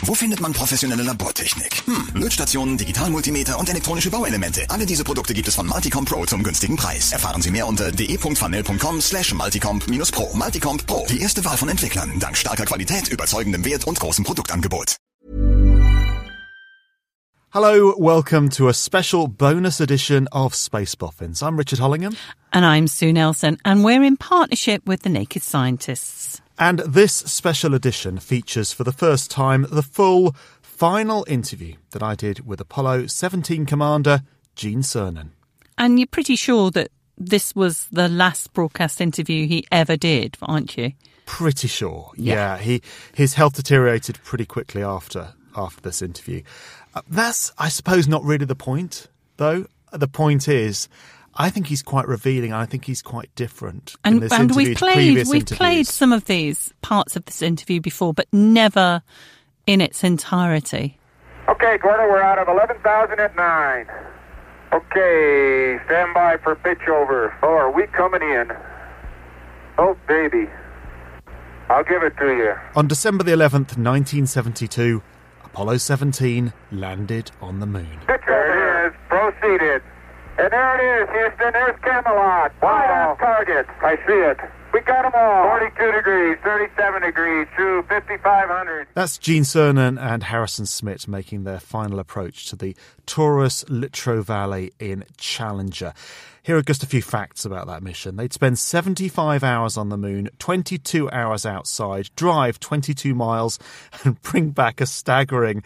Wo findet man professionelle Labortechnik? Lötstationen, Digitalmultimeter und elektronische Bauelemente. Alle diese Produkte gibt es von Multicomp Pro zum günstigen Preis. Erfahren Sie mehr unter de.farnell.com/multicomp-pro. Multicomp Pro, die erste Wahl von Entwicklern. Dank starker Qualität, überzeugendem Wert und großem Produktangebot. Hello, welcome to a special bonus edition of Space Boffins. I'm Richard Hollingham. And I'm Sue Nelson, and we're in partnership with the Naked Scientists. And this special edition features for the first time the full final interview that I did with Apollo 17 Commander Gene Cernan. And you're pretty sure that this was the last broadcast interview he ever did, aren't you? Pretty sure, yeah. His health deteriorated pretty quickly after this interview. That's, I suppose, not really the point, though. The point is, I think he's quite revealing. I think he's quite different in this interview to previous interviews. We've played some of these parts of this interview before, but never in its entirety. Okay, Gordo, we're out of 11,000 at 9. Okay, stand by for pitch over. Oh, are we coming in? Oh, baby. I'll give it to you. On December the 11th, 1972... Apollo 17 landed on the moon. There it is. Proceeded. And there it is, Houston. There's Camelot. Wide off target. I see it. We got them all. 42 degrees, 37 degrees, true, 5,500. That's Gene Cernan and Harrison Smith making their final approach to the Taurus Littrow Valley in Challenger. Here are just a few facts about that mission. They'd spend 75 hours on the moon, 22 hours outside, drive 22 miles, and bring back a staggering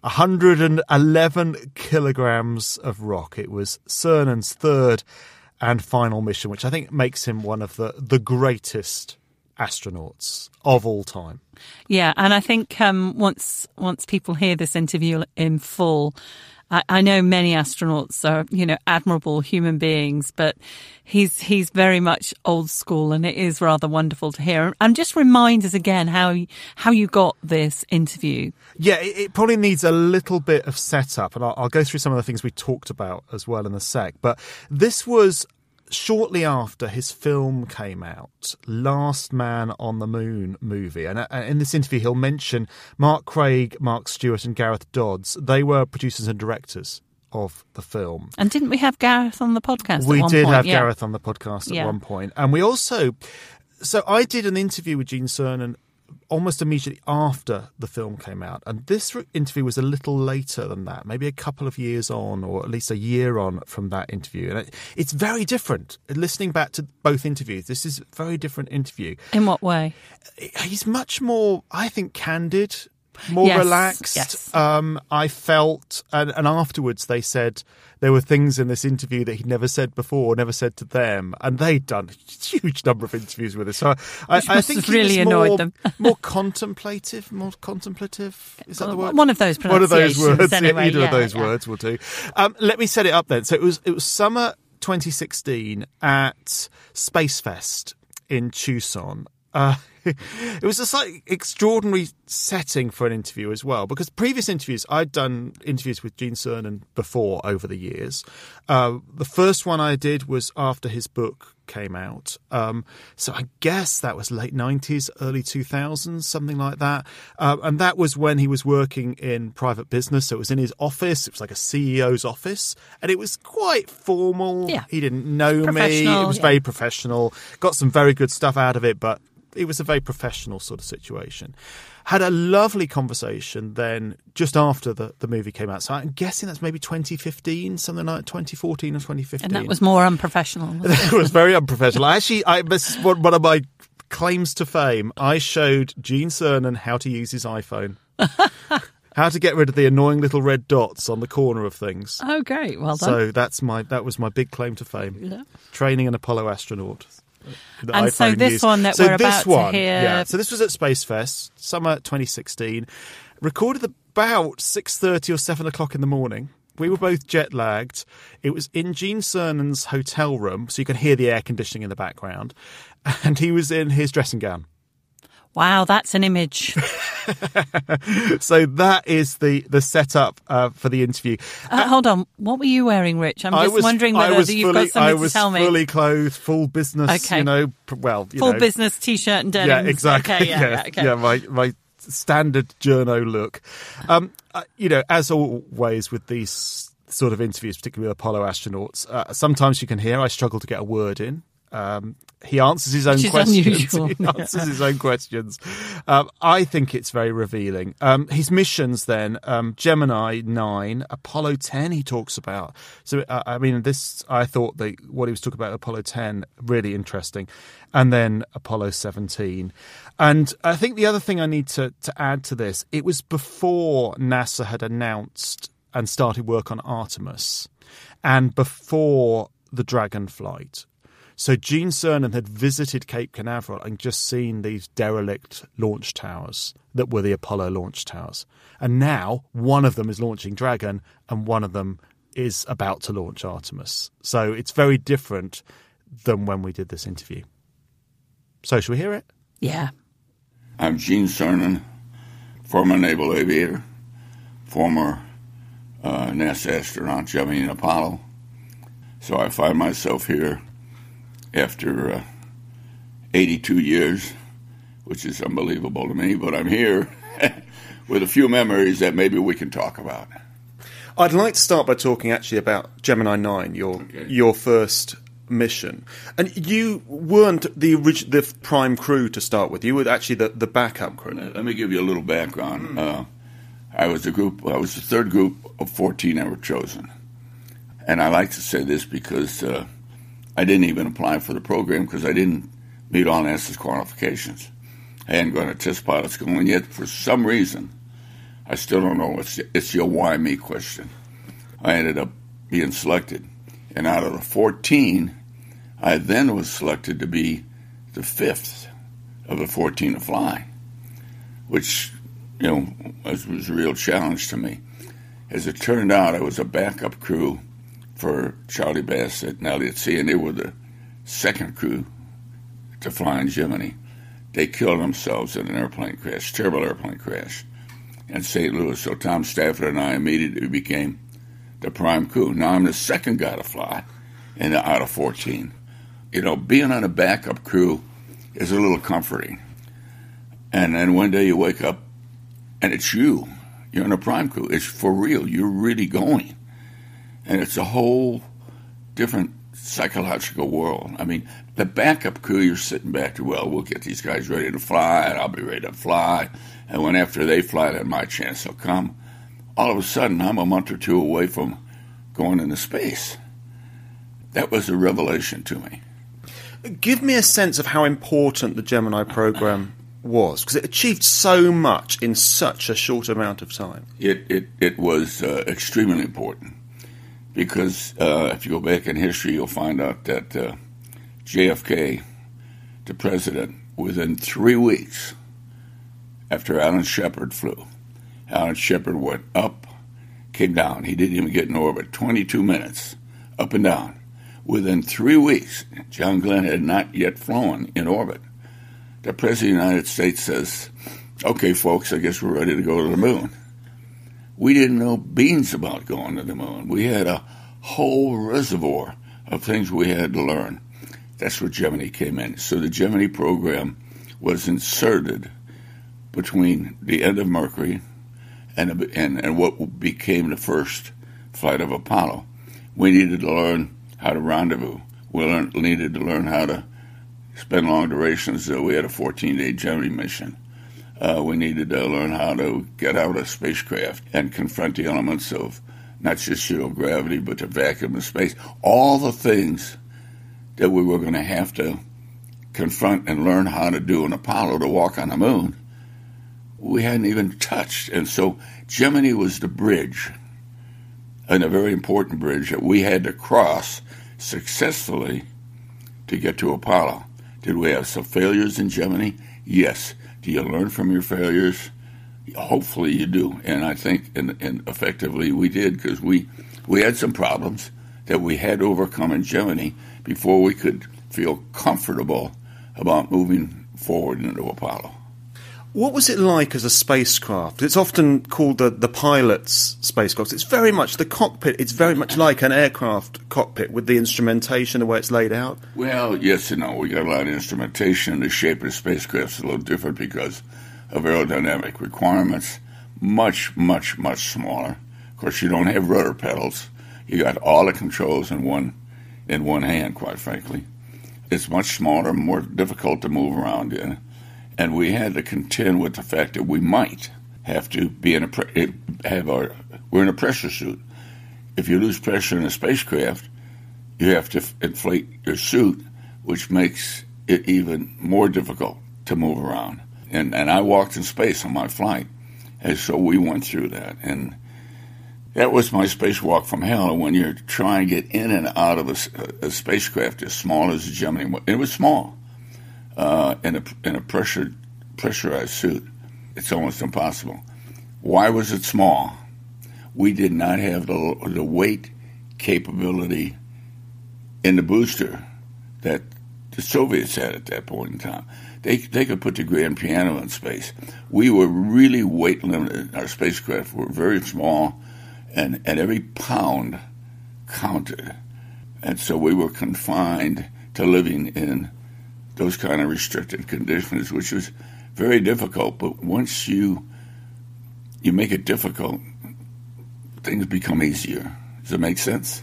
111 kilograms of rock. It was Cernan's third and final mission, which I think makes him one of the greatest astronauts of all time. Yeah, and I think once people hear this interview in full, I know many astronauts are, admirable human beings, but he's very much old school, and it is rather wonderful to hear. And just remind us again how you got this interview. Yeah, it probably needs a little bit of setup, and I'll go through some of the things we talked about as well in a sec. But this was shortly after his film came out, Last Man on the Moon movie. And in this interview, he'll mention Mark Craig, Mark Stewart and Gareth Dodds. They were producers and directors of the film. And didn't we have Gareth on the podcast at one point? We did have Gareth on the podcast at one point. And we also... So I did an interview with Gene Cernan almost immediately after the film came out. And this interview was a little later than that, maybe a couple of years on, or at least a year on from that interview. And it's very different. Listening back to both interviews, this is a very different interview. In what way? He's much more, I think, candid, more relaxed. Yes. I felt, and afterwards they said there were things in this interview that he'd never said before, never said to them, and they'd done a huge number of interviews with us. So I think he really was annoyed them. more contemplative. Is that the word? One of those pronunciations. One of those words. Anyway, either of those words will do. Let me set it up then. So it was summer 2016 at Space Fest in Tucson. It was a slightly extraordinary setting for an interview as well, because previous interviews, I'd done interviews with Gene Cernan before over the years. The first one I did was after his book came out. So I guess that was late 90s, early 2000s, something like that. And that was when he was working in private business. So it was in his office. It was like a CEO's office. And it was quite formal. Yeah. He didn't know me. It was very professional. Got some very good stuff out of it, but it was a very professional sort of situation. Had a lovely conversation then just after the movie came out. So I'm guessing that's maybe 2015, something like 2014 or 2015. And that was more unprofessional. It was very unprofessional. Actually, this is one of my claims to fame. I showed Gene Cernan how to use his iPhone. How to get rid of the annoying little red dots on the corner of things. Oh, great. Well done. So that was my big claim to fame. Yeah. Training an Apollo astronaut. And so this one that we're about to hear... Yeah. So this was at Space Fest, summer 2016. Recorded about 6:30 or 7 o'clock in the morning. We were both jet-lagged. It was in Gene Cernan's hotel room, so you can hear the air conditioning in the background. And he was in his dressing gown. Wow, that's an image. So that is the setup for the interview. Hold on, what were you wearing, Rich? I'm just wondering whether you've got something to tell me. I was fully clothed, full business, okay. full business T-shirt and denim. Yeah, exactly. Okay, okay. Yeah, my standard journo look. As always with these sort of interviews, particularly with Apollo astronauts, sometimes you can hear I struggle to get a word in. He answers his own questions. Unusual. He answers his own questions. I think it's very revealing. His missions then, Gemini 9, Apollo 10 he talks about. So, I thought what he was talking about Apollo 10, really interesting. And then Apollo 17. And I think the other thing I need to add to this, it was before NASA had announced and started work on Artemis and before the Dragon flight. So Gene Cernan had visited Cape Canaveral and just seen these derelict launch towers that were the Apollo launch towers. And now one of them is launching Dragon and one of them is about to launch Artemis. So it's very different than when we did this interview. So shall we hear it? Yeah. I'm Gene Cernan, former naval aviator, former NASA astronaut, Gemini and Apollo. So I find myself here after 82 years, which is unbelievable to me, but I'm here with a few memories that maybe we can talk about. I'd like to start by talking actually about Gemini 9, your first mission. And you weren't the prime crew to start with. You were actually the backup crew. Let me give you a little background. I was the third group of 14 that were chosen. And I like to say this because I didn't even apply for the program because I didn't meet all NASA's qualifications. I hadn't gone to test pilot school, and yet for some reason, I still don't know. It's your why me question. I ended up being selected. And out of the 14, I then was selected to be the fifth of the 14 to fly, which, was a real challenge to me. As it turned out, I was a backup crew for Charlie Bassett and Elliot C., and they were the second crew to fly in Gemini. They killed themselves in an airplane crash, terrible airplane crash, in St. Louis. So Tom Stafford and I immediately became the prime crew. Now I'm the second guy to fly out of 14. Being on a backup crew is a little comforting. And then one day you wake up and it's you. You're in a prime crew. It's for real. You're really going. And it's a whole different psychological world. I mean, the backup crew, you're sitting back to, we'll get these guys ready to fly, and I'll be ready to fly. And when after they fly, then my chance will come. All of a sudden, I'm a month or two away from going into space. That was a revelation to me. Give me a sense of how important the Gemini program was, because it achieved so much in such a short amount of time. It was extremely important. Because if you go back in history, you'll find out that JFK, the president, within 3 weeks after Alan Shepard flew, Alan Shepard went up, came down. He didn't even get in orbit. 22 minutes, up and down. Within 3 weeks, John Glenn had not yet flown in orbit. The President of the United States says, okay, folks, I guess we're ready to go to the moon. We didn't know beans about going to the moon. We had a whole reservoir of things we had to learn. That's where Gemini came in. So the Gemini program was inserted between the end of Mercury and what became the first flight of Apollo. We needed to learn how to rendezvous. We needed to learn how to spend long durations. We had a 14-day Gemini mission. We needed to learn how to get out of spacecraft and confront the elements of not just gravity, but the vacuum of space. All the things that we were going to have to confront and learn how to do in Apollo to walk on the moon, we hadn't even touched. And so Gemini was the bridge, and a very important bridge that we had to cross successfully to get to Apollo. Did we have some failures in Gemini? Yes. Do you learn from your failures? Hopefully you do. And I think and effectively we did, because we had some problems that we had to overcome in Gemini before we could feel comfortable about moving forward into Apollo. What was it like as a spacecraft? It's often called the pilot's spacecraft. It's very much the cockpit. It's very much like an aircraft cockpit with the instrumentation, the way it's laid out. Well, yes and no. We got a lot of instrumentation. The shape of the spacecraft is a little different because of aerodynamic requirements, much, much, much smaller. Of course, you don't have rudder pedals. You got all the controls in one hand, quite frankly. It's much smaller, more difficult to move around in. And we had to contend with the fact that we might have to be we're in a pressure suit. If you lose pressure in a spacecraft, you have to inflate your suit, which makes it even more difficult to move around. And I walked in space on my flight, and so we went through that. And that was my spacewalk from hell. And when you're trying to get in and out of a spacecraft as small as the Gemini, it was small, in a pressurized suit, it's almost impossible. Why was it small? We did not have the weight capability in the booster that the Soviets had at that point in time. They could put the grand piano in space. We were really weight limited. Our spacecraft were very small, and every pound counted. And so we were confined to living in those kind of restricted conditions, which was very difficult. But once you make it difficult, things become easier. Does it make sense?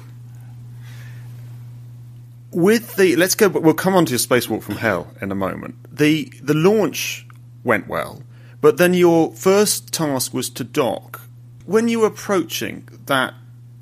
We'll come on to your spacewalk from hell in a moment. The launch went well, but then your first task was to dock. When you were approaching that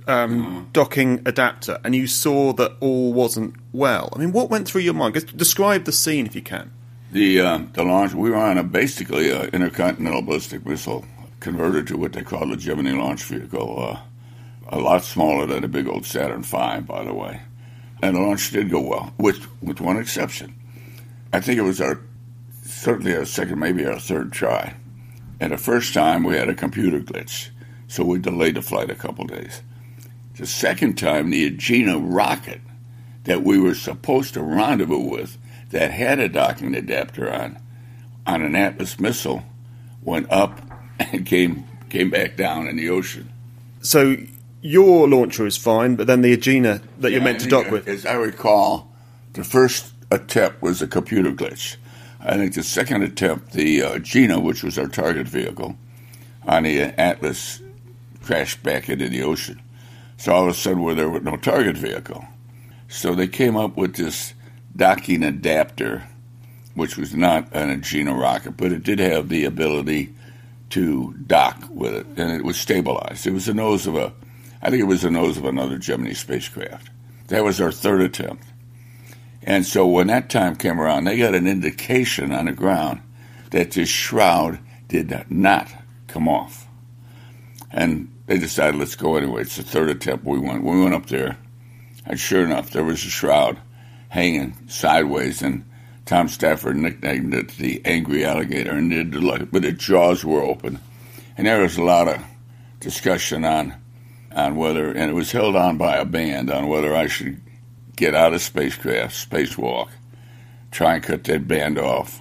docking adapter and you saw that all wasn't well, I mean, what went through your mind? Describe the scene if you can. The launch, we were on basically an intercontinental ballistic missile converted to what they call the Gemini launch vehicle, a lot smaller than a big old Saturn V, by the way. And the launch did go well, with one exception. I think it was certainly our second, maybe our third try. And the first time we had a computer glitch, so we delayed the flight a couple days. The second time, the Agena rocket that we were supposed to rendezvous with, that had a docking adapter on an Atlas missile, went up and came back down in the ocean. So your launcher is fine, but then the Agena that you're meant to dock with... As I recall, the first attempt was a computer glitch. I think the second attempt, the Agena, which was our target vehicle, on the Atlas, crashed back into the ocean. So all of a sudden, there was no target vehicle. So they came up with this docking adapter, which was not an Agena rocket, but it did have the ability to dock with it, and it was stabilized. It was the nose of another Gemini spacecraft. That was our third attempt. And so when that time came around, they got an indication on the ground that this shroud did not come off. And they decided, let's go anyway. It's the third attempt we went. We went up there, and sure enough, there was a shroud hanging sideways, and Tom Stafford nicknamed it the angry alligator, but the jaws were open. And there was a lot of discussion on whether, and it was held on by a band, on whether I should get out of spacewalk, try and cut that band off.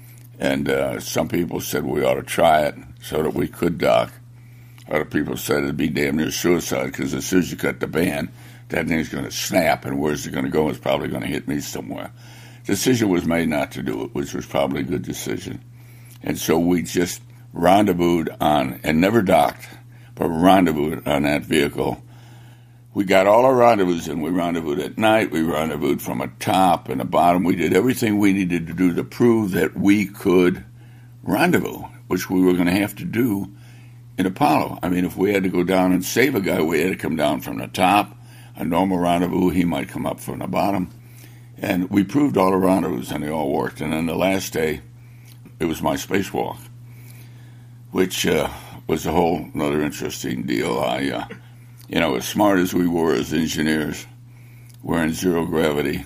And some people said we ought to try it so that we could dock. Other people said it'd be damn near suicide, because as soon as you cut the band, that thing's going to snap, and where's it going to go? It's probably going to hit me somewhere. The decision was made not to do it, which was probably a good decision. And so we just rendezvoused on, and never docked, but rendezvoused on that vehicle. We got all our rendezvous in. We rendezvoused at night. We rendezvoused from a top and a bottom. We did everything we needed to do to prove that we could rendezvous, which we were going to have to do in Apollo. I mean, if we had to go down and save a guy, we had to come down from the top. A normal rendezvous, he might come up from the bottom. And we proved all the rendezvous, and they all worked. And then the last day, it was my spacewalk, which was a whole another interesting deal. As smart as we were as engineers, we're in zero gravity.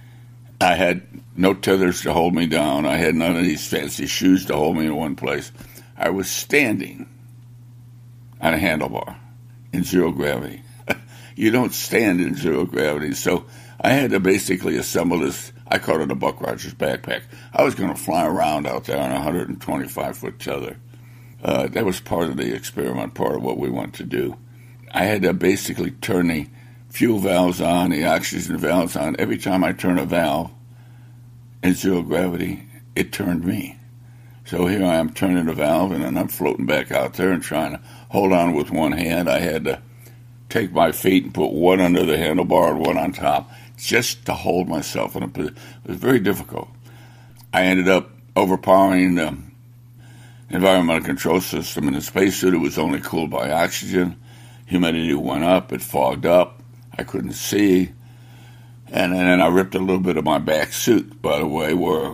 I had no tethers to hold me down. I had none of these fancy shoes to hold me in one place. I was standing on a handlebar in zero gravity. You don't stand in zero gravity. So I had to basically assemble this, I called it a Buck Rogers backpack. I was going to fly around out there on a 125-foot tether. That was part of the experiment, part of what we wanted to do. I had to basically turn the fuel valves on, the oxygen valves on. Every time I turn a valve in zero gravity, it turned me. So here I am turning the valve, and then I'm floating back out there and trying to hold on with one hand. I had to take my feet and put one under the handlebar and one on top just to hold myself in a position. It was very difficult. I ended up overpowering the environmental control system in the spacesuit. It was only cooled by oxygen. Humidity went up. It fogged up. I couldn't see. And then I ripped a little bit of my back suit, by the way, where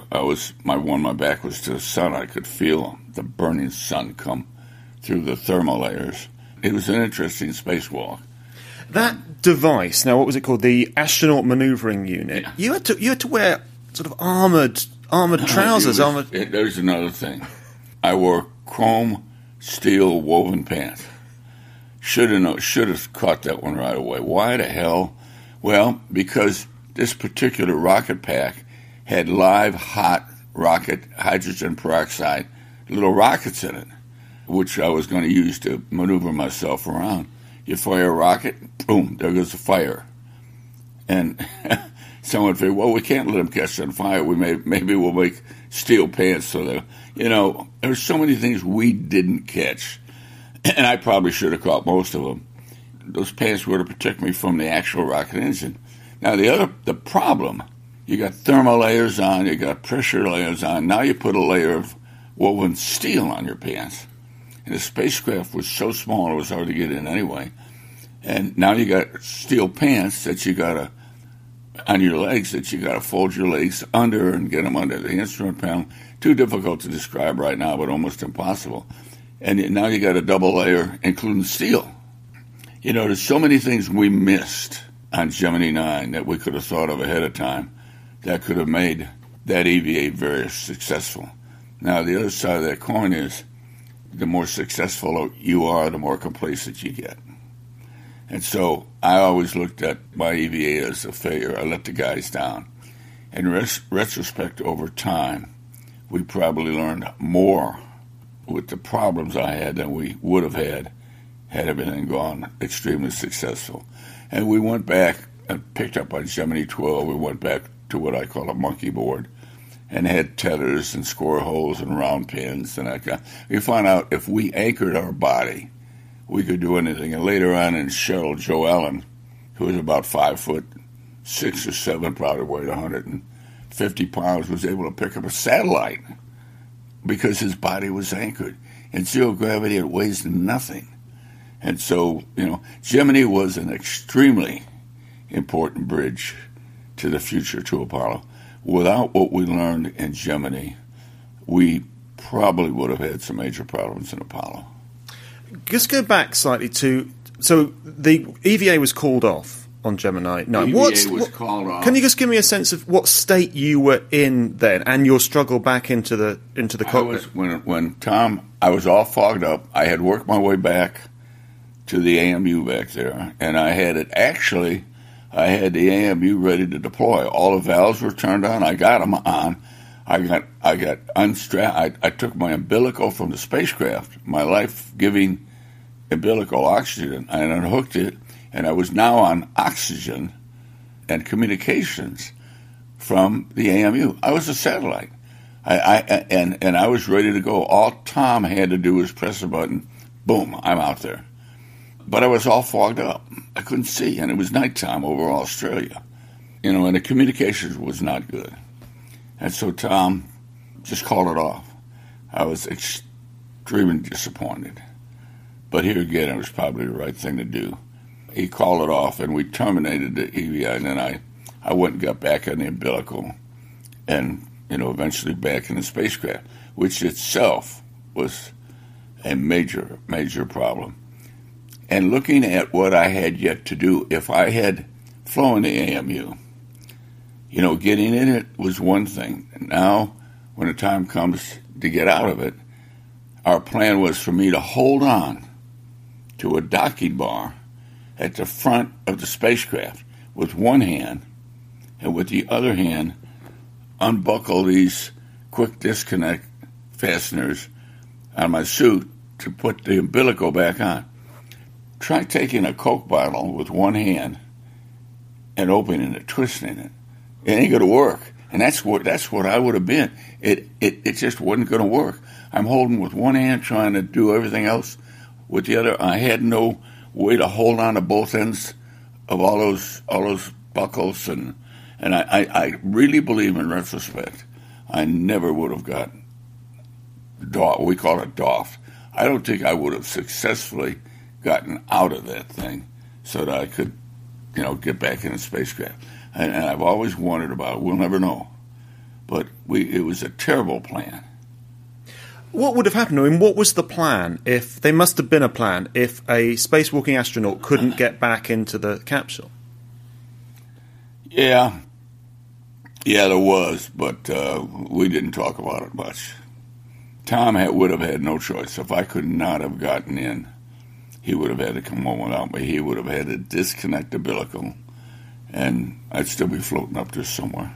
my back was to the sun. I could feel the burning sun come through the thermal layers. It was an interesting spacewalk. That device, now what was it called? The Astronaut Maneuvering Unit. Yeah. You had to wear sort of armored trousers. There's another thing. I wore chrome steel woven pants. Should have caught that one right away. Why the hell? Well, because this particular rocket pack had live, hot rocket hydrogen peroxide, little rockets in it, which I was going to use to maneuver myself around. You fire a rocket, boom, there goes the fire. And someone figured, well, we can't let them catch on fire. Maybe we'll make steel pants so that, there's so many things we didn't catch. And I probably should have caught most of them. Those pants were to protect me from the actual rocket engine. Now, the problem, you got thermal layers on, you got pressure layers on. Now you put a layer of woven steel on your pants. And the spacecraft was so small it was hard to get in anyway. And now you got steel pants that you got to, on your legs, that you got to fold your legs under and get them under the instrument panel. Too difficult to describe right now, but almost impossible. And now you got a double layer, including steel. There's so many things we missed on Gemini 9 that we could have thought of ahead of time that could have made that EVA very successful. Now, the other side of that coin is the more successful you are, the more complacent you get. And so I always looked at my EVA as a failure. I let the guys down. In retrospect, over time, we probably learned more with the problems I had than we would have had everything gone extremely successful. And we went back and picked up on Gemini 12. We went back to what I call a monkey board and had tethers and score holes and round pins and that kind. We found out if we anchored our body, we could do anything. And later on in Cheryl Joe Allen, who was about 5'6" or 7", probably weighed 150 pounds, was able to pick up a satellite because his body was anchored. In zero gravity, it weighs nothing. And so, Gemini was an extremely important bridge to the future, to Apollo. Without what we learned in Gemini, we probably would have had some major problems in Apollo. Just go back slightly so the EVA was called off on Gemini 9. EVA was called off. Can you just give me a sense of what state you were in then and your struggle back into the cockpit? When Tom, I was all fogged up. I had worked my way back to the AMU back there, and I had the AMU ready to deploy. All the valves were turned on. I got them on. I got unstrapped. I took my umbilical from the spacecraft, my life-giving umbilical oxygen, and unhooked it, and I was now on oxygen and communications from the AMU. I was a satellite. And I was ready to go. All Tom had to do was press a button. Boom, I'm out there. But I was all fogged up. I couldn't see, and it was nighttime over Australia. And the communications was not good. And so Tom just called it off. I was extremely disappointed. But here again, it was probably the right thing to do. He called it off, and we terminated the EVA, and then I went and got back on the umbilical and, eventually back in the spacecraft, which itself was a major, major problem. And looking at what I had yet to do, if I had flown the AMU, getting in it was one thing. Now, when the time comes to get out of it, our plan was for me to hold on to a docking bar at the front of the spacecraft with one hand, and with the other hand, unbuckle these quick disconnect fasteners on my suit to put the umbilical back on. Try taking a Coke bottle with one hand and opening it, twisting it. It ain't going to work. And that's what I would have been. It just wasn't going to work. I'm holding with one hand, trying to do everything else with the other. I had no way to hold on to both ends of all those buckles, and I really believe, in retrospect, I never would have got we call it doffed. I don't think I would have successfully gotten out of that thing so that I could, get back in the spacecraft. And I've always wondered about it. We'll never know. But it was a terrible plan. What would have happened? I mean, what was the plan? There must have been a plan if a spacewalking astronaut couldn't get back into the capsule. Yeah, there was, but we didn't talk about it much. Tom would have had no choice. If I could not have gotten in, he would have had to come home without me. He would have had to disconnect the umbilical, and I'd still be floating up there somewhere.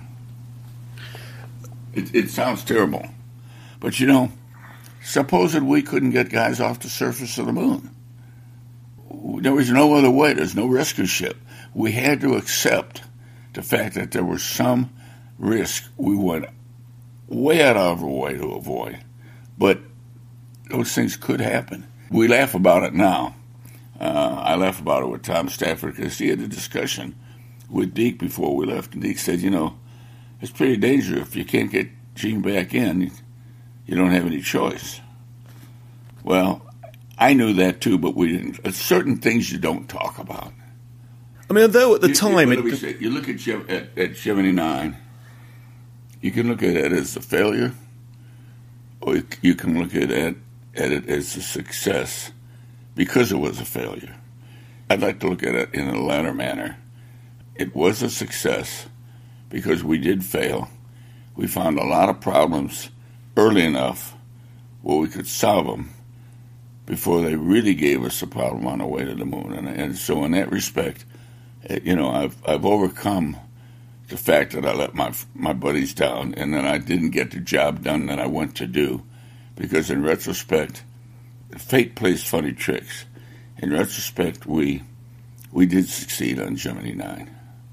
It sounds terrible, but suppose that we couldn't get guys off the surface of the moon. There was no other way. There's no rescue ship. We had to accept the fact that there was some risk we went way out of our way to avoid. But those things could happen. We laugh about it now. I laugh about it with Tom Stafford because he had a discussion with Deke before we left. And Deke said, it's pretty dangerous. If you can't get Gene back in, you don't have any choice. Well, I knew that too, but we didn't. There's certain things you don't talk about. I mean, though at the time... You look at Gemini 9, you can look at it as a failure, or you can look at it as a success because it was a failure. I'd like to look at it in a latter manner. It was a success because we did fail. We found a lot of problems early enough where we could solve them before they really gave us a problem on the way to the moon. And so in that respect, I've overcome the fact that I let my buddies down and that I didn't get the job done that I went to do, because in retrospect, fate plays funny tricks. In retrospect, we did succeed on Gemini 9.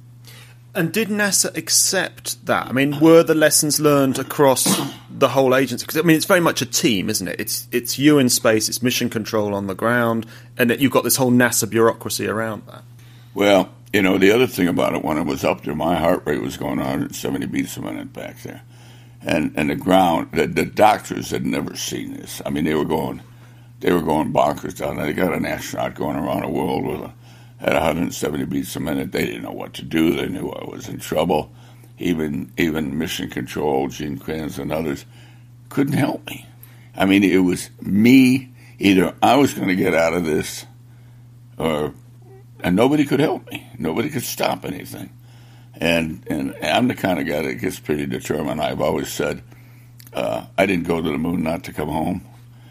And did NASA accept that? I mean, were the lessons learned across the whole agency? Because, it's very much a team, isn't it? It's you in space, it's mission control on the ground, and you've got this whole NASA bureaucracy around that. Well, the other thing about it, when I was up there, my heart rate was going 170 beats a minute back there. And the ground, the doctors had never seen this. I mean, they were going bonkers down there. They got an astronaut going around the world at 170 beats a minute. They didn't know what to do. They knew I was in trouble. Even mission control, Gene Kranz and others couldn't help me. I mean, it was me. Either I was going to get out of this, and nobody could help me. Nobody could stop anything. And I'm the kind of guy that gets pretty determined. I've always said, I didn't go to the moon not to come home.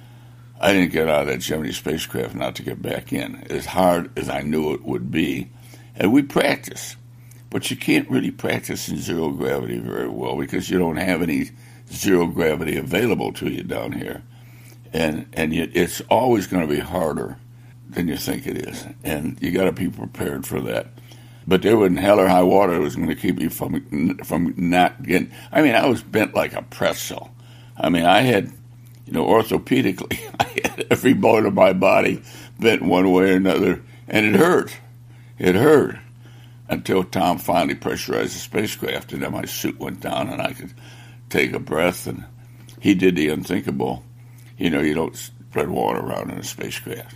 I didn't get out of that Gemini spacecraft not to get back in, as hard as I knew it would be. And we practice. But you can't really practice in zero gravity very well because you don't have any zero gravity available to you down here. And it's always going to be harder than you think it is. And you got to be prepared for that. But there wasn't hell or high water that was going to keep me from not getting... I was bent like a pretzel. I had... orthopedically, I had every bone of my body bent one way or another, and it hurt. It hurt until Tom finally pressurized the spacecraft, and then my suit went down, and I could take a breath, and he did the unthinkable. You don't spread water around in a spacecraft.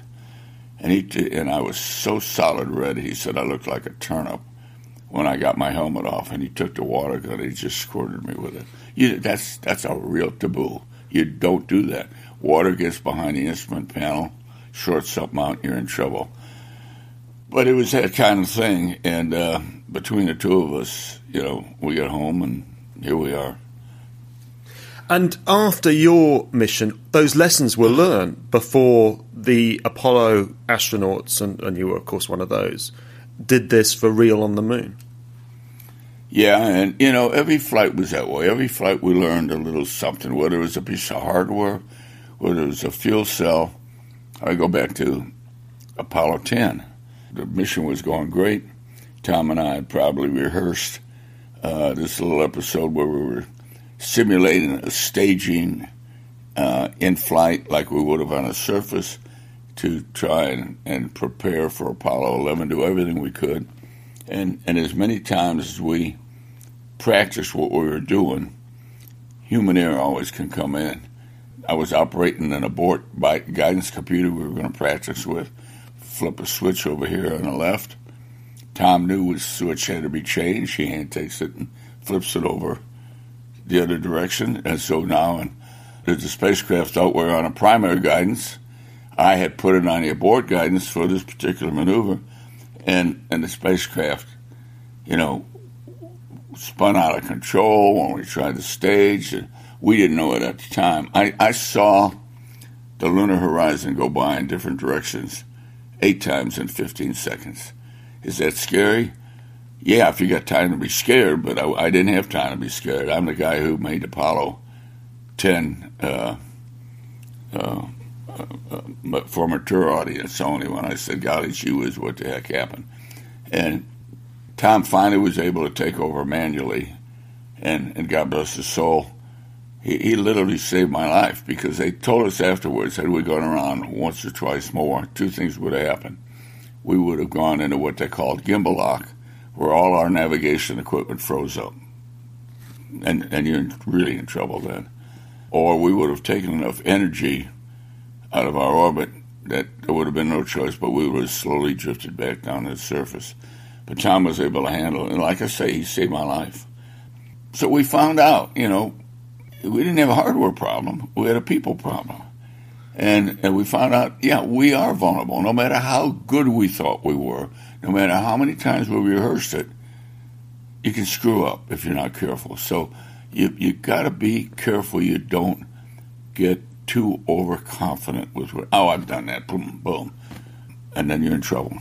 And I was so solid red, he said I looked like a turnip when I got my helmet off, and he took the water gun and he just squirted me with it. That's a real taboo. You don't do that. Water gets behind the instrument panel, shorts something out, and you're in trouble. But it was that kind of thing, and between the two of us, we got home, and here we are. And after your mission, those lessons were learned before the Apollo astronauts, and you were, of course, one of those, did this for real on the moon. Yeah, and, every flight was that way. Every flight we learned a little something, whether it was a piece of hardware, whether it was a fuel cell. I go back to Apollo 10. The mission was going great. Tom and I had probably rehearsed this little episode where we were simulating a staging in flight like we would have on a surface to try and prepare for Apollo 11, do everything we could. And as many times as we practiced what we were doing, human error always can come in. I was operating an abort guidance computer we were going to practice with, flip a switch over here on the left. Tom knew which switch had to be changed. He hand takes it and flips it over the other direction. And so now, as the spacecraft thought we were on a primary guidance, I had put it on the abort guidance for this particular maneuver, and the spacecraft, spun out of control when we tried to stage. And we didn't know it at the time. I saw the lunar horizon go by in different directions 8 times in 15 seconds. Is that scary? Yeah, if you got time to be scared, but I didn't have time to be scared. I'm the guy who made Apollo 10 for a mature audience only when I said, golly gee whiz, what the heck happened? And Tom finally was able to take over manually, and God bless his soul, he literally saved my life, because they told us afterwards, had we gone around once or twice more, 2 things would have happened. We would have gone into what they called gimbal lock, where all our navigation equipment froze up. And you're really in trouble then. Or we would have taken enough energy out of our orbit that there would have been no choice, but we would have slowly drifted back down to the surface. But Tom was able to handle it. And like I say, he saved my life. So we found out, we didn't have a hardware problem. We had a people problem. And we found out, we are vulnerable. No matter how good we thought we were, no matter how many times we rehearsed it, you can screw up if you're not careful. So you got to be careful you don't get too overconfident with I've done that, boom, boom. And then you're in trouble.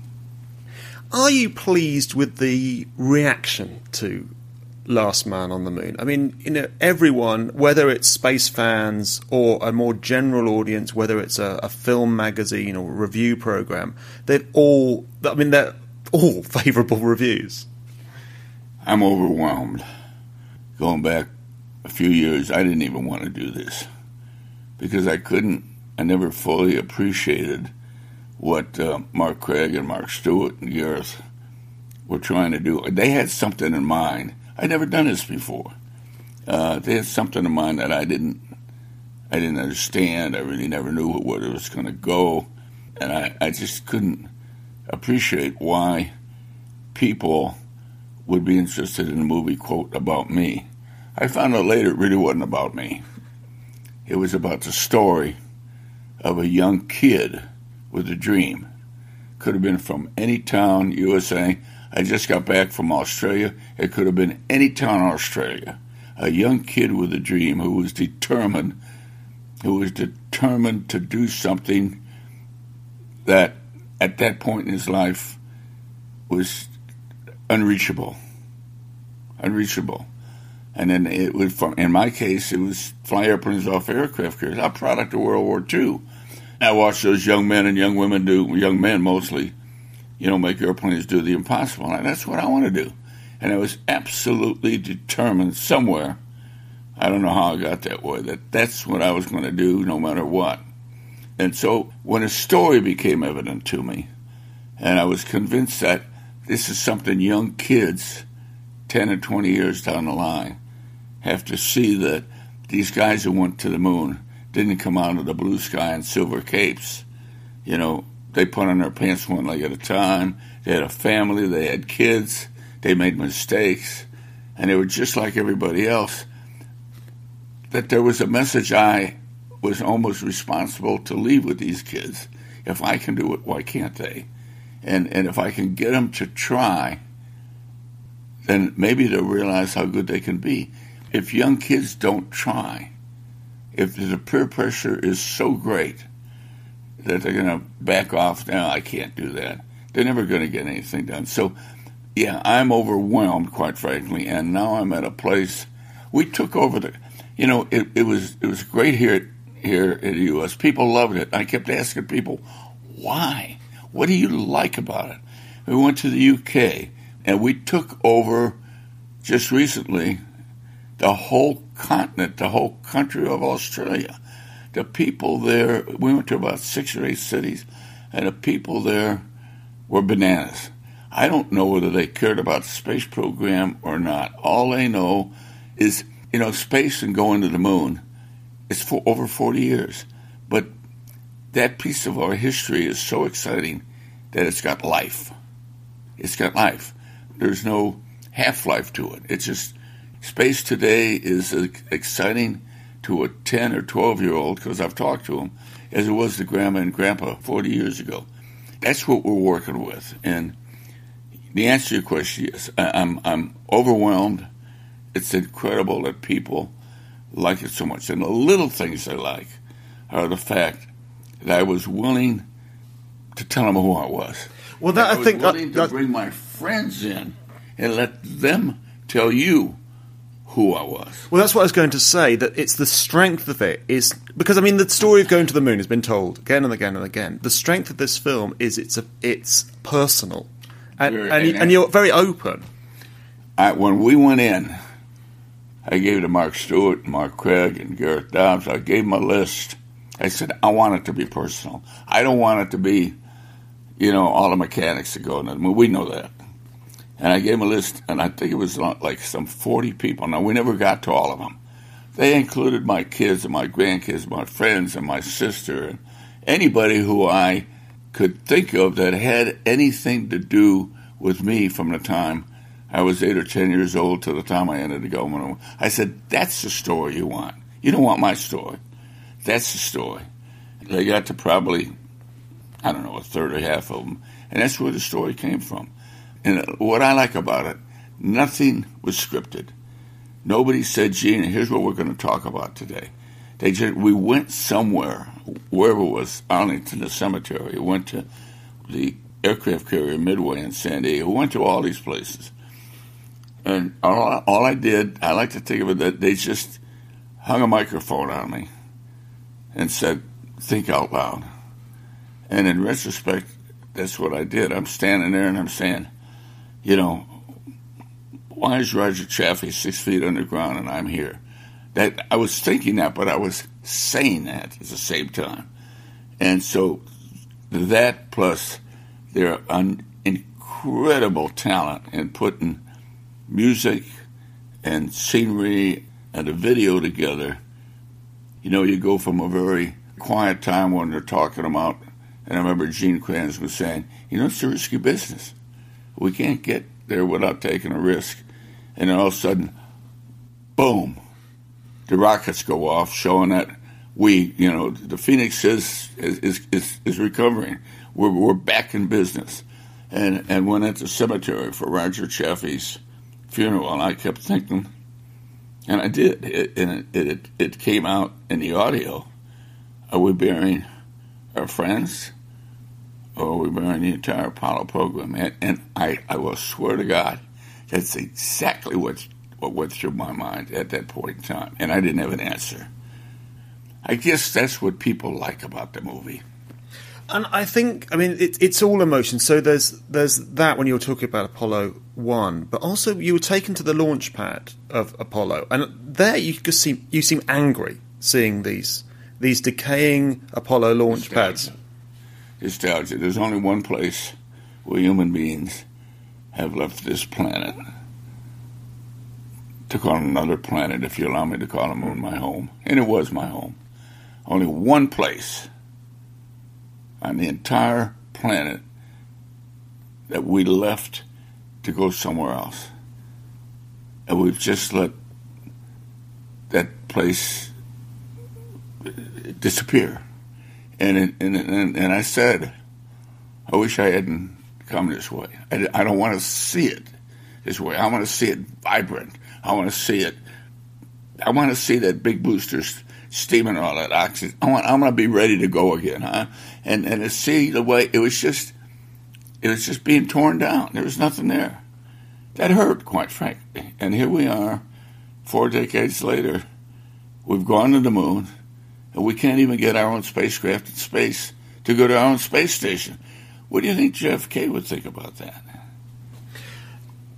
Are you pleased with the reaction to Last Man on the Moon? I mean, everyone, whether it's space fans or a more general audience, whether it's a film magazine or a review program, they're all favourable reviews. I'm overwhelmed. Going back a few years, I didn't even want to do this because I never fully appreciated what Mark Craig and Mark Stewart and Gareth were trying to do. They had something in mind. I'd never done this before. They had something in mind that I didn't understand. I really never knew where it was going to go. And I just couldn't appreciate why people would be interested in a movie, quote, about me. I found out later it really wasn't about me. It was about the story of a young kid with a dream. Could have been from any town, USA. I just got back from Australia. It could have been any town in Australia. A young kid with a dream who was determined to do something that at that point in his life was unreachable. And then it was, in my case, it was fly airplanes off aircraft carriers, a product of World War II. I watched those young men and young women young men mostly, make airplanes do the impossible. And that's what I want to do. And I was absolutely determined somewhere, I don't know how I got that way, that's what I was going to do no matter what. And so when a story became evident to me, and I was convinced that this is something young kids 10 and 20 years down the line have to see, that these guys who went to the moon didn't come out of the blue sky in silver capes. They put on their pants one leg at a time. They had a family. They had kids. They made mistakes. And they were just like everybody else. That there was a message I was almost responsible to leave with these kids. If I can do it, why can't they? And if I can get them to try, then maybe they'll realize how good they can be. If young kids don't try, if the peer pressure is so great that they're going to back off, now I can't do that, they're never going to get anything done. So, I'm overwhelmed, quite frankly, and now I'm at a place. We took over it was great here in the U.S. People loved it. I kept asking people, why? What do you like about it? We went to the UK, and we took over just recently, the whole continent, the whole country of Australia, the people there, we went to about 6 or 8 cities, and the people there were bananas. I don't know whether they cared about the space program or not. All they know is, space and going to the moon is for over 40 years. But that piece of our history is so exciting that it's got life. It's got life. There's no half-life to it. It's just, space today is as exciting to a 10 or 12-year-old, because I've talked to them, as it was to Grandma and Grandpa 40 years ago. That's what we're working with. And the answer to your question is, I'm overwhelmed. It's incredible that people like it so much. And the little things I like are the fact that I was willing to tell them who I was. Well, I was willing to bring my friends in and let them tell you who I was. Well, that's what I was going to say, that it's the strength of it is, because the story of going to the moon has been told again and again and again. The strength of this film is it's personal, and you're very open. When we went in, I gave it to Mark Stewart, Mark Craig, and Gareth Dobbs. I gave them a list. I said, I want it to be personal. I don't want it to be, all the mechanics that go in the moon. We know that. And I gave them a list, and I think it was like some 40 people. Now, we never got to all of them. They included my kids and my grandkids, my friends and my sister, and anybody who I could think of that had anything to do with me from the time I was 8 or 10 years old to the time I entered the government. I said, that's the story you want. You don't want my story. That's the story. They got to probably, a third or half of them. And that's where the story came from. And what I like about it, nothing was scripted. Nobody said, Gene, here's what we're going to talk about today. We went somewhere, wherever it was, Arlington, the cemetery. We went to the aircraft carrier Midway in San Diego. We went to all these places. And all I did, I like to think of it that they just hung a microphone on me and said, think out loud. And in retrospect, that's what I did. I'm standing there and I'm saying, why is Roger Chaffee 6 feet underground and I'm here? That I was thinking that, but I was saying that at the same time. And so that plus their incredible talent in putting music and scenery and a video together, you go from a very quiet time when they're talking about, and I remember Gene Kranz was saying, it's a risky business. We can't get there without taking a risk. And then all of a sudden, boom, the rockets go off, showing that the Phoenix is recovering. We're back in business. And went at the cemetery for Roger Chaffee's funeral, and I kept thinking, and I did, it came out in the audio. Are we burying our friends? Or we burying the entire Apollo program? And I will swear to God, that's exactly what went through my mind at that point in time. And I didn't have an answer. I guess that's what people like about the movie. And I think, it's all emotion. So there's that when you were talking about Apollo 1, but also you were taken to the launch pad of Apollo, and there you seem angry seeing these decaying Apollo launch pads. Nostalgia. There's only one place where human beings have left this planet to call another planet, if you allow me to call the moon my home. And it was my home. Only one place on the entire planet that we left to go somewhere else. And we've just let that place disappear. And I said, I wish I hadn't come this way. I don't want to see it this way. I want to see it vibrant. I want to see that big booster steaming all that oxygen. I'm going to be ready to go again, huh? And to see the way it was just being torn down. There was nothing there. That hurt, quite frankly. And here we are, 4 decades later. We've gone to the moon, and we can't even get our own spacecraft in space to go to our own space station. What do you think JFK would think about that?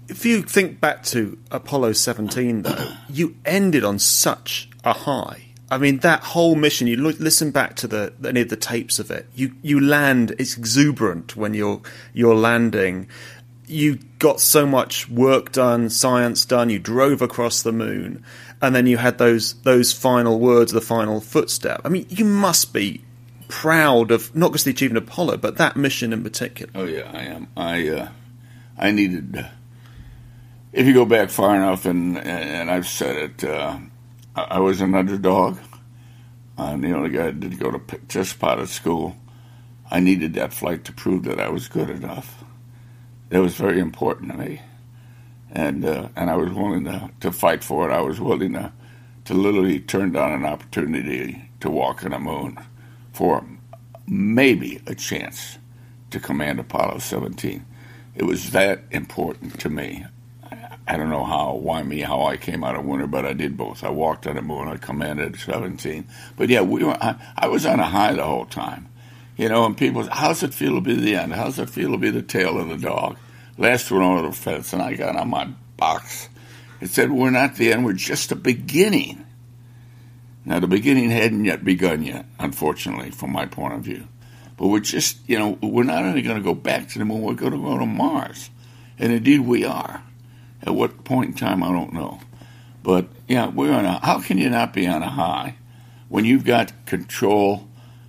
If you think back to Apollo 17, though, you ended on such a high. I mean, that whole mission, you listen back to any of the tapes of it, you land, it's exuberant when you're landing. You got so much work done, science done, you drove across the moon, and then you had those final words, the final footstep. I mean, you must be proud of not just the achievement of Apollo, but that mission in particular. Oh, yeah, I am. I needed... if you go back far enough, and I've said it, I was an underdog. I'm the only guy that didn't go to just pilot school. I needed that flight to prove that I was good enough. It was very important to me, and I was willing to fight for it. I was willing to literally turn down an opportunity to walk on the moon for maybe a chance to command Apollo 17. It was that important to me. I don't know how I came out a winner, but I did both. I walked on the moon, I commanded 17. But yeah, I was on a high the whole time. You know, and people say, how's it feel to be the end? How's it feel to be the tail of the dog? Last one over the fence, and I got on my box. It said, we're not the end, we're just the beginning. Now, the beginning hadn't yet begun yet, unfortunately, from my point of view. But we're just, you know, we're not only going to go back to the moon, we're going to go to Mars. And indeed we are. At what point in time, I don't know. But, yeah, how can you not be on a high when you've got control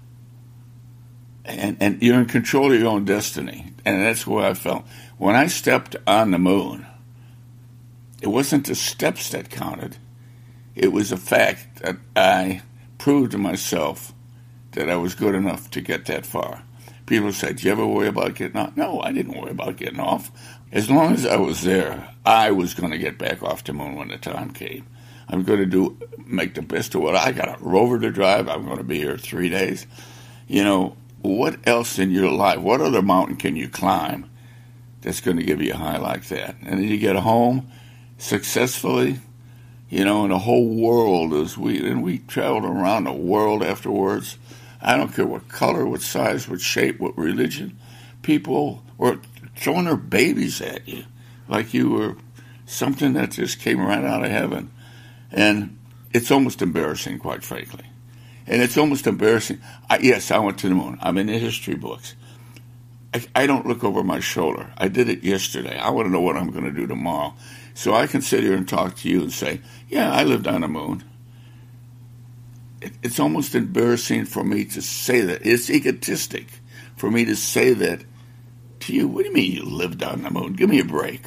and you're in control of your own destiny? And that's the way I felt. When I stepped on the moon, it wasn't the steps that counted. It was the fact that I proved to myself that I was good enough to get that far. People said, "Did you ever worry about getting off?" No, I didn't worry about getting off. As long as I was there, I was going to get back off the moon when the time came. I'm going to make the best of what I got. A rover to drive. I'm going to be here 3 days. You know, what else in your life? What other mountain can you climb that's going to give you a high like that? And then you get home successfully, you know, and the whole world we traveled around the world afterwards. I don't care what color, what size, what shape, what religion. People were throwing their babies at you like you were something that just came right out of heaven. And it's almost embarrassing, quite frankly. And it's almost embarrassing. Yes, I went to the moon. I'm in the history books. I don't look over my shoulder. I did it yesterday. I want to know what I'm going to do tomorrow. So I can sit here and talk to you and say, yeah, I lived on the moon. It's almost embarrassing for me to say that. It's egotistic for me to say that to you. What do you mean you lived on the moon? Give me a break.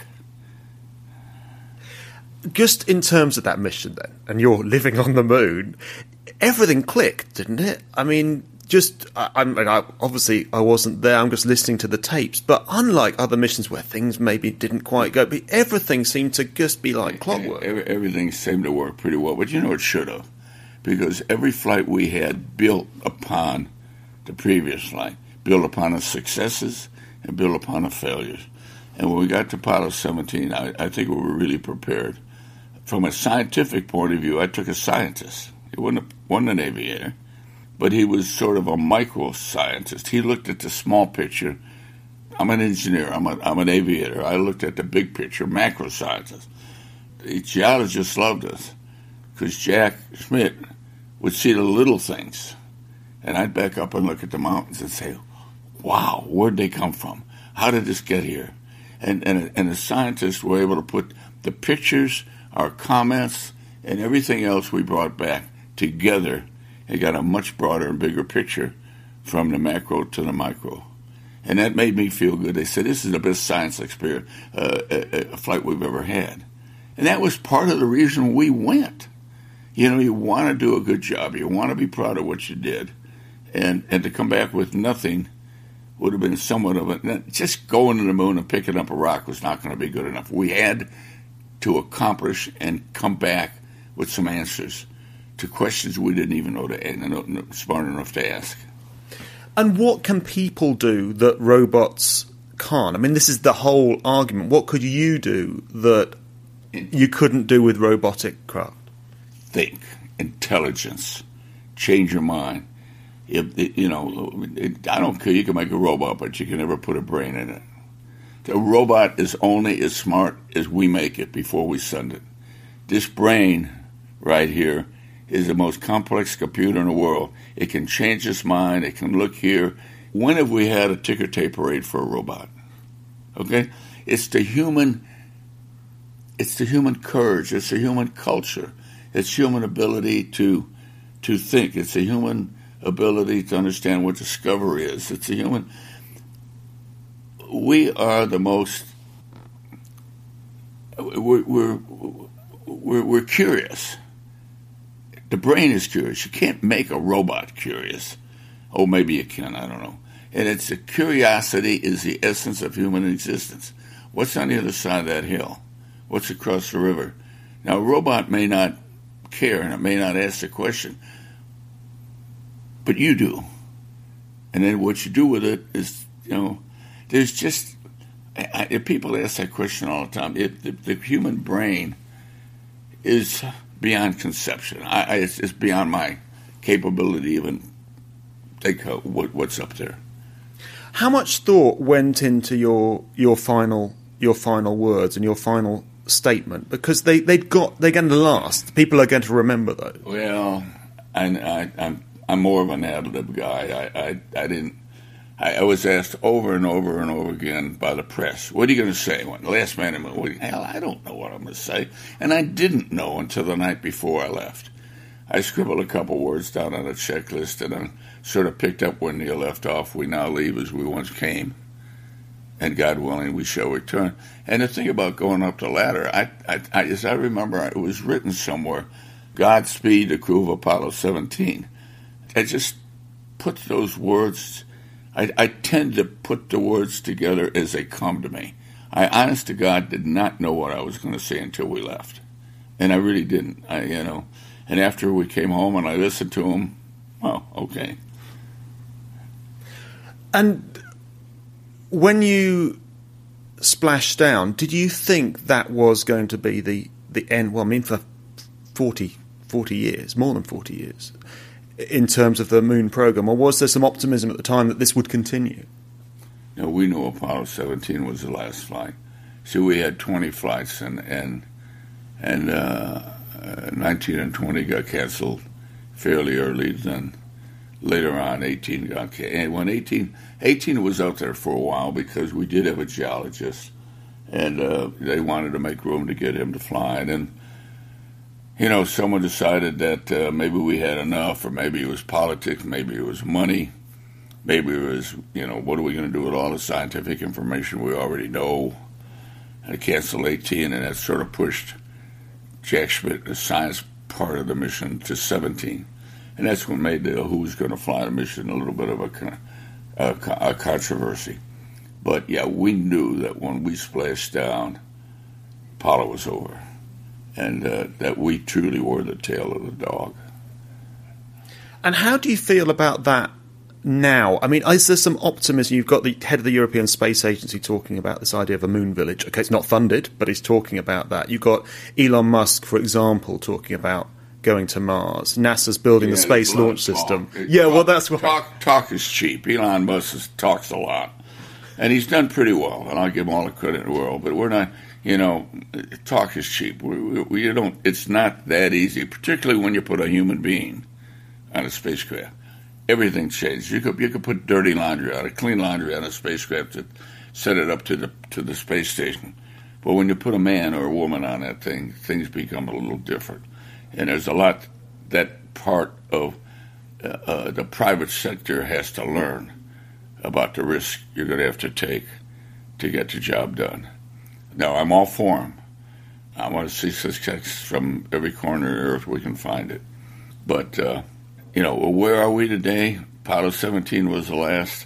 Just in terms of that mission then, and you're living on the moon, everything clicked, didn't it? I mean, obviously I wasn't there, I'm just listening to the tapes, but unlike other missions where things maybe didn't quite go, but everything seemed to just be like clockwork. Everything seemed to work pretty well, but you know it should have. Because every flight we had built upon the previous flight, built upon the successes and built upon the failures. And when we got to Apollo 17, I think we were really prepared. From a scientific point of view, I took a scientist. He wasn't an aviator, but he was sort of a micro-scientist. He looked at the small picture. I'm an engineer. I'm an aviator. I looked at the big picture, macro-scientist. The geologists loved us. Because Jack Schmidt would see the little things. And I'd back up and look at the mountains and say, wow, where'd they come from? How did this get here? And the scientists were able to put the pictures, our comments, and everything else we brought back together and got a much broader and bigger picture from the macro to the micro. And that made me feel good. They said, this is the best science experience, a flight we've ever had. And that was part of the reason we went. You know, you want to do a good job. You want to be proud of what you did. And to come back with nothing would have been somewhat of a... Just going to the moon and picking up a rock was not going to be good enough. We had to accomplish and come back with some answers to questions we didn't even know smart enough to ask. And what can people do that robots can't? I mean, this is the whole argument. What could you do that you couldn't do with robotic craft? Think, intelligence, change your mind. I don't care. You can make a robot, but you can never put a brain in it. The robot is only as smart as we make it before we send it. This brain right here is the most complex computer in the world. It can change its mind. It can look here. When have we had a ticker tape parade for a robot? Okay? It's the human courage. It's the human culture. It's human ability to think. It's the human ability to understand what discovery is. It's the human. We are the most. We're curious. The brain is curious. You can't make a robot curious. Oh, maybe you can. I don't know. And it's the curiosity is the essence of human existence. What's on the other side of that hill? What's across the river? Now, a robot may not care and it may not ask the question, but you do. And then what you do with it is, there's just, people ask that question all the time. The human brain is beyond conception. It's beyond my capability to even think what's up there. How much thought went into your final words and your final statement? Because they're going to last. People are going to remember those. Well, I'm more of an ad-lib guy. I was asked over and over and over again by the press, what are you going to say? When the last man in the movie, hell, I don't know what I'm going to say. And I didn't know until the night before I left. I scribbled a couple words down on a checklist and I sort of picked up when Neil left off. We now leave as we once came. And God willing, we shall return. And the thing about going up the ladder, as I remember, it was written somewhere, Godspeed, the crew of Apollo 17. I just put those words, I tend to put the words together as they come to me. I, honest to God, did not know what I was going to say until we left. And I really didn't, And after we came home and I listened to them, oh, okay. And when you splashed down, did you think that was going to be the end? Well, I mean, for 40 years, more than 40 years, in terms of the moon program, or was there some optimism at the time that this would continue? No, we knew Apollo 17 was the last flight. So we had 20 flights, and 19 and 20 got canceled fairly early. Then later on, 18 got canceled. And when 18 was out there for a while because we did have a geologist, and they wanted to make room to get him to fly. And then, someone decided that maybe we had enough, or maybe it was politics, maybe it was money, maybe it was, what are we going to do with all the scientific information we already know? And I canceled 18, and that sort of pushed Jack Schmitt, the science part of the mission, to 17. And that's what made the who was going to fly the mission a little bit of a controversy. But, yeah, we knew that when we splashed down, Apollo was over. And that we truly were the tail of the dog. And how do you feel about that now? I mean, is there some optimism? You've got the head of the European Space Agency talking about this idea of a moon village. Okay, it's not funded, but he's talking about that. You've got Elon Musk, for example, talking about going to Mars. NASA's building the Space Launch System. That's what... Talk is cheap. Elon Musk talks a lot. And he's done pretty well, and I'll give him all the credit in the world. But we're not... talk is cheap. We don't. It's not that easy, particularly when you put a human being on a spacecraft. Everything changes. You could put dirty laundry on, clean laundry on a spacecraft to set it up to the space station. But when you put a man or a woman on that thing, things become a little different. And there's a lot that part of the private sector has to learn about the risk you're going to have to take to get the job done. Now, I'm all for them. I want to see success from every corner of the earth we can find it. But, where are we today? Apollo 17 was the last.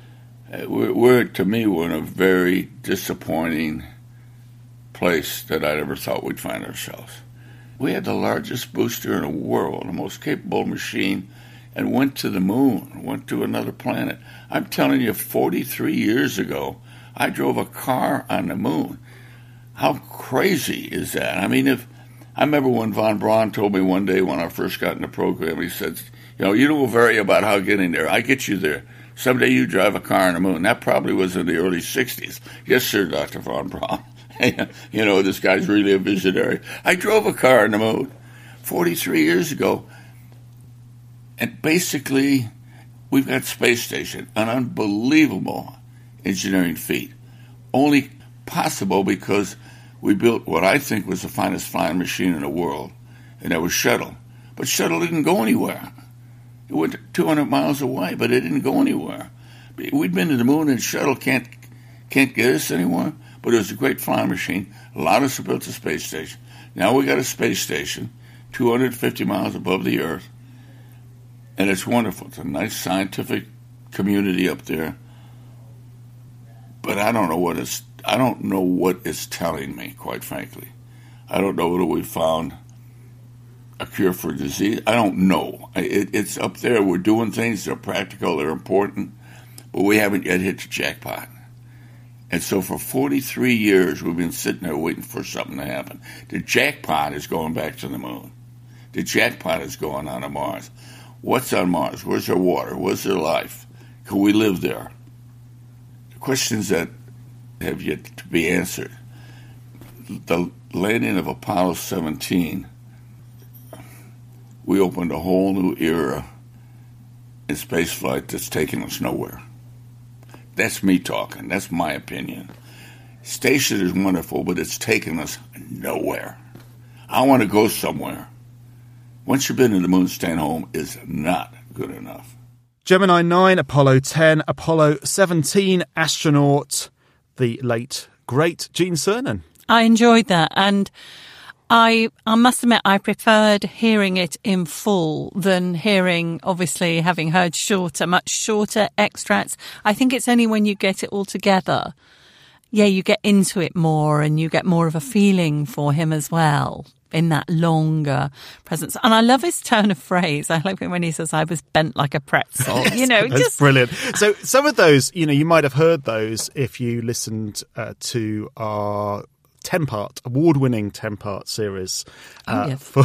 To me, we're in a very disappointing place that I never thought we'd find ourselves. We had the largest booster in the world, the most capable machine, and went to the moon, went to another planet. I'm telling you, 43 years ago, I drove a car on the moon. How crazy is that? I mean, I remember when von Braun told me one day when I first got in the program, he said, you don't worry about how getting there. I get you there Someday you drive a car on the moon. That probably was in the early 60s. Yes, sir, Dr. Von Braun. You know, this guy's really a visionary. I drove a car on the moon 43 years ago. And basically, we've got space station, an unbelievable engineering feat. Only possible because we built what I think was the finest flying machine in the world, and that was Shuttle. But Shuttle didn't go anywhere. It went 200 miles away, but it didn't go anywhere. We'd been to the moon, and Shuttle can't get us anywhere. But it was a great flying machine. Allowed us to build a space station. Now we got a space station 250 miles above the Earth, and it's wonderful. It's a nice scientific community up there. But I don't know what it's telling me, quite frankly. I don't know whether we found a cure for disease. I don't know. It's up there. We're doing things. They're practical. They're important. But we haven't yet hit the jackpot. And so for 43 years, we've been sitting there waiting for something to happen. The jackpot is going back to the moon. The jackpot is going on to Mars. What's on Mars? Where's there water? Where's there life? Can we live there? The questions that have yet to be answered. The landing of Apollo 17, we opened a whole new era in spaceflight that's taking us nowhere. That's me talking. That's my opinion. Station is wonderful, but it's taking us nowhere. I want to go somewhere. Once you've been to the moon, staying home is not good enough. Gemini 9, Apollo 10, Apollo 17 astronaut, the late, great Gene Cernan. I enjoyed that, and I must admit I preferred hearing it in full than hearing, obviously, having heard much shorter extracts. I think it's only when you get it all together, you get into it more and you get more of a feeling for him as well in that longer presence. And I love his turn of phrase. I like it when he says, I was bent like a pretzel. That's just brilliant. So some of those, you might have heard those if you listened to our award-winning 10-part series for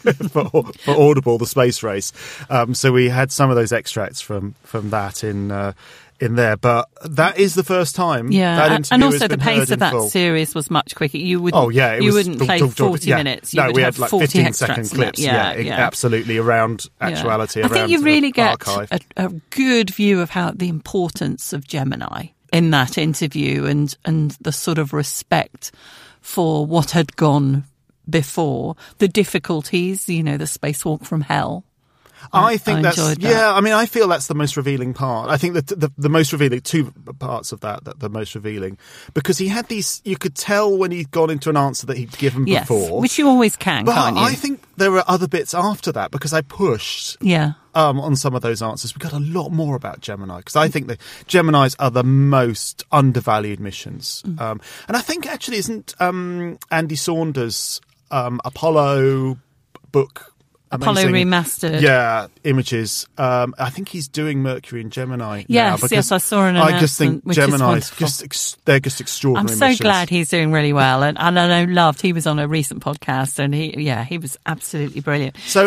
Audible, The Space Race. So we had some of those extracts from that in there, but that is the first time. Yeah, and also the pace of that series was much quicker. You wouldn't. You wouldn't play 40 minutes. You would we have had like 40 15-second clips. Yeah, absolutely around actuality. I think you really get archive. a good view of the importance of Gemini in that interview and the sort of respect for what had gone before, the difficulties, the spacewalk from hell. I think that's that. Yeah. I mean, I feel that's the most revealing part. I think that the most revealing, two parts of that the most revealing, because he had these. You could tell when he'd gone into an answer that he'd given before, which you always can, but can't you? I think there were other bits after that because I pushed. Yeah. On some of those answers, we got a lot more about Gemini because I think that Geminis are the most undervalued missions, and I think actually isn't Andy Saunders' Apollo book. Apollo Remastered. Images. I think he's doing Mercury and Gemini. Yes, I saw an announcement. I just think Gemini's they're just extraordinary. I'm so missions. glad he's doing really well, and I know he was on a recent podcast, and he was absolutely brilliant. So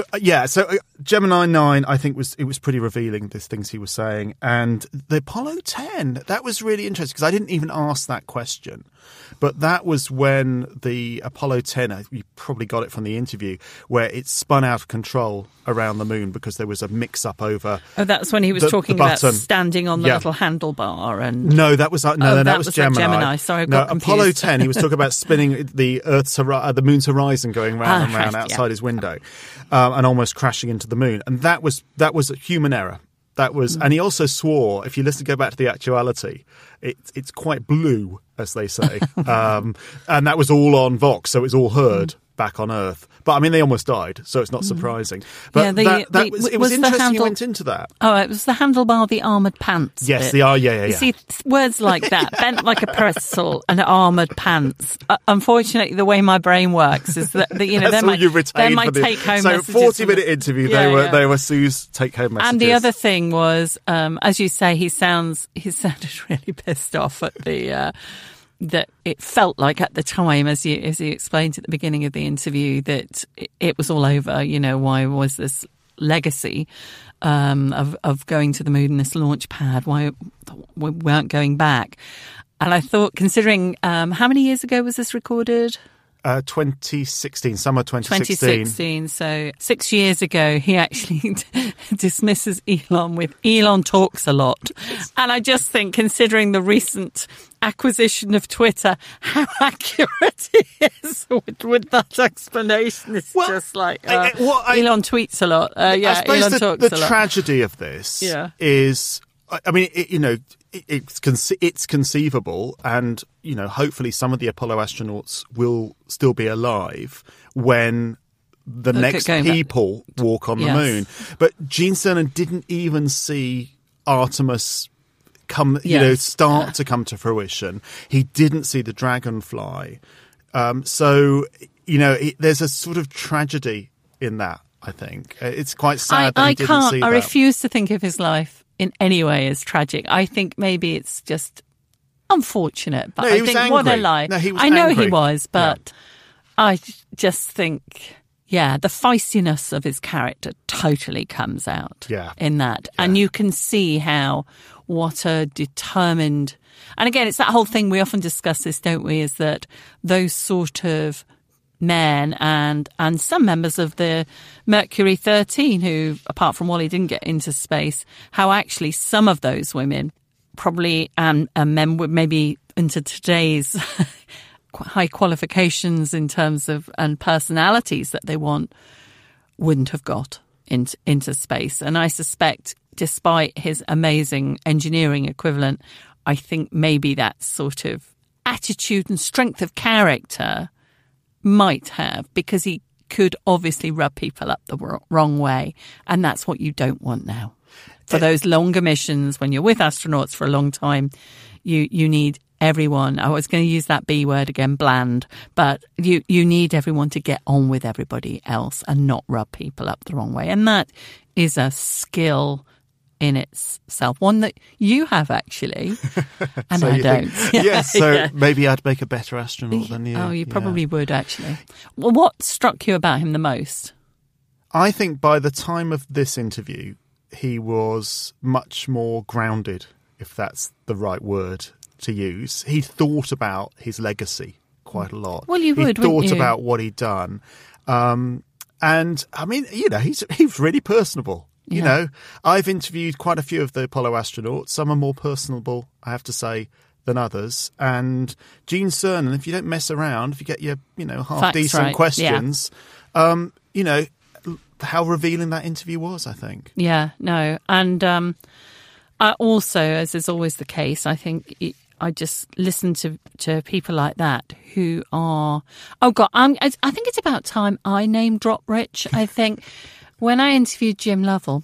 Gemini 9, I think it was pretty revealing. These things he was saying, and the Apollo 10 that was really interesting because I didn't even ask that question. But that was when the Apollo 10, you probably got it from the interview, where it spun out of control around the moon because there was a mix-up over... Oh, that's when he was talking about standing on the little handlebar and... No, that was that was Gemini. Gemini. Sorry, I got confused. Apollo 10, he was talking about spinning the moon's horizon going round and round outside his window and almost crashing into the moon. And that was a human error. That was, and he also swore, if you go back to the actuality, it's quite blue, as they say. And that was all on Vox, so it was all heard back on Earth. But I mean, they almost died, so it's not surprising. But it was interesting he went into that. Oh, it was the handlebar, the armoured pants. Yes, bit. yeah. You see, words like that, bent like a pretzel and armoured pants. Unfortunately, the way my brain works is that they're my take-home messages. So 40-minute interview, they were Sue's take-home messages. And the other thing was, as you say, he sounded really pissed off at the... that it felt like at the time, as he explained at the beginning of the interview, that it was all over. Why was this legacy of going to the moon in this launch pad, why we weren't going back. And I thought, considering how many years ago was this recorded? 2016, summer 2016. So 6 years ago, he actually dismisses Elon with Elon talks a lot. And I just think, considering the recent acquisition of Twitter, how accurate he is with that explanation. It's just like, Elon tweets a lot. I suppose Elon talks a lot. The tragedy of this is, I mean, it's conceivable, and hopefully some of the Apollo astronauts will still be alive when the next people walk on the moon. But Gene Cernan didn't even see Artemis start to come to fruition. He didn't see the Dragonfly. So there's a sort of tragedy in that. I think it's quite sad that he didn't see that. I refuse to think of his life in any way as tragic. I think maybe it's just unfortunate. But I think what a life. No, he was I know angry. he was, but I just think, the feistiness of his character totally comes out in that. Yeah. And you can see what a determined... And again, it's that whole thing, we often discuss this, don't we, is that those sort of men and some members of the Mercury 13 who, apart from Wally, didn't get into space, how actually some of those women probably and men would maybe into today's high qualifications in terms of and personalities that they want wouldn't have got into space. And I suspect, despite his amazing engineering equivalent, I think maybe that sort of attitude and strength of character might have, because he could obviously rub people up the wrong way. And that's what you don't want now. For those longer missions, when you're with astronauts for a long time, you need everyone. I was going to use that B word again, bland, but you need everyone to get on with everybody else and not rub people up the wrong way. And that is a skill in itself, one that you have actually, and I don't. Maybe I'd make a better astronaut than you. Oh, you probably would actually. Well, what struck you about him the most? I think by the time of this interview, he was much more grounded, if that's the right word to use. He thought about his legacy quite a lot. Well, you would, He thought wouldn't you? about what he'd done. And I mean, he's really personable. You know, I've interviewed quite a few of the Apollo astronauts. Some are more personable, I have to say, than others. And Gene Cernan, if you don't mess around, if you get your, half-decent questions, how revealing that interview was, I think. Yeah, no. And I also, as is always the case, I think I just listen to people like that who are... Oh, God, I think it's about time I name drop Rich, I think. When I interviewed Jim Lovell,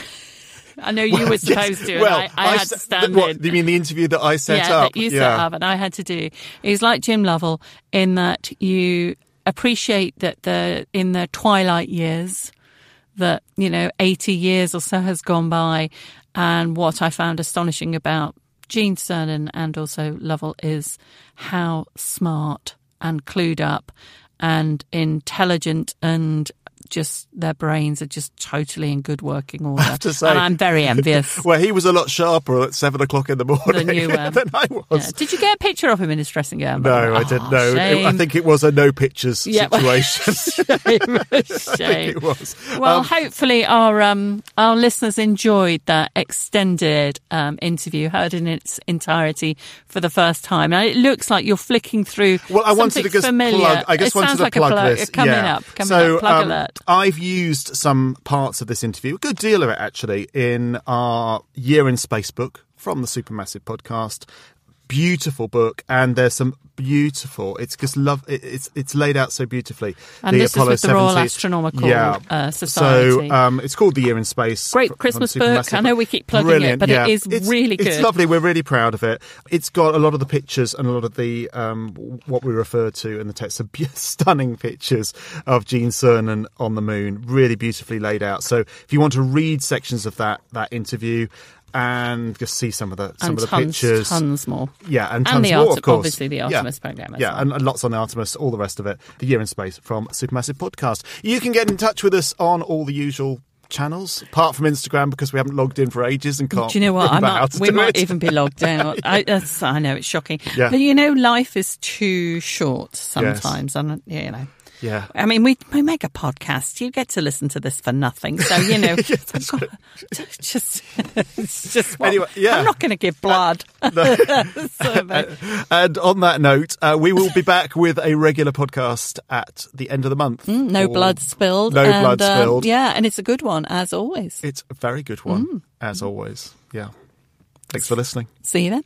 I know you were supposed to, and I had to stand in. You mean the interview that I set up? That you set up, and I had to do. He's like Jim Lovell in that you appreciate that in the twilight years, that 80 years or so has gone by, and what I found astonishing about Gene Cernan and also Lovell is how smart and clued up and intelligent and just their brains are just totally in good working order. I have to say, and I'm very envious. Well, he was a lot sharper at 7 o'clock in the morning than I was. Yeah. Did you get a picture of him in his dressing gown? No, I didn't know. I think it was a no pictures situation. Shame. I think it was. Well, hopefully our listeners enjoyed that extended interview, heard in its entirety for the first time. And it looks like you're flicking through. Well, I wanted to just plug. I just wanted to plug this. Coming up. Plug alert. I've used some parts of this interview, a good deal of it actually, in our Year in Space book from the Supermassive podcast. Beautiful book, and there's some beautiful. It's just it's laid out so beautifully. And the this Apollo is with the Royal Astronomical Society. So it's called The Year in Space. Great Christmas book. I know we keep plugging it, but it is really good. It's lovely. We're really proud of it. It's got a lot of the pictures and a lot of the what we refer to in the text. Some stunning pictures of Gene Cernan on the moon, really beautifully laid out. So if you want to read sections of that interview and just see some of the pictures, tons more, and tons more, of course. Obviously the Artemis program, and lots on Artemis, all the rest of it. The Year in Space from Supermassive Podcast. You can get in touch with us on all the usual channels, apart from Instagram, because we haven't logged in for ages and can't. Do you know what? remember how to We do might it. even be logged out. I know it's shocking, Yeah. but life is too short sometimes, and Yeah. I mean, we make a podcast. You get to listen to this for nothing, so it's just Anyway, yeah. I'm not going to give blood. And on that note, we will be back with a regular podcast at the end of the month. No blood spilled. No blood spilled. Yeah, and it's a good one, as always. It's a very good one, as always. Yeah. Thanks for listening. See you then.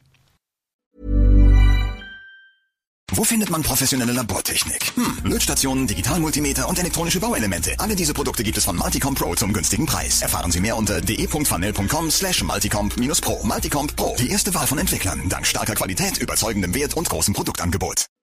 Wo findet man professionelle Labortechnik? Lötstationen, Digitalmultimeter und elektronische Bauelemente. Alle diese Produkte gibt es von Multicomp Pro zum günstigen Preis. Erfahren Sie mehr unter de.farnell.com/multicomp-pro. Multicomp Pro. Die erste Wahl von Entwicklern. Dank starker Qualität, überzeugendem Wert und großem Produktangebot.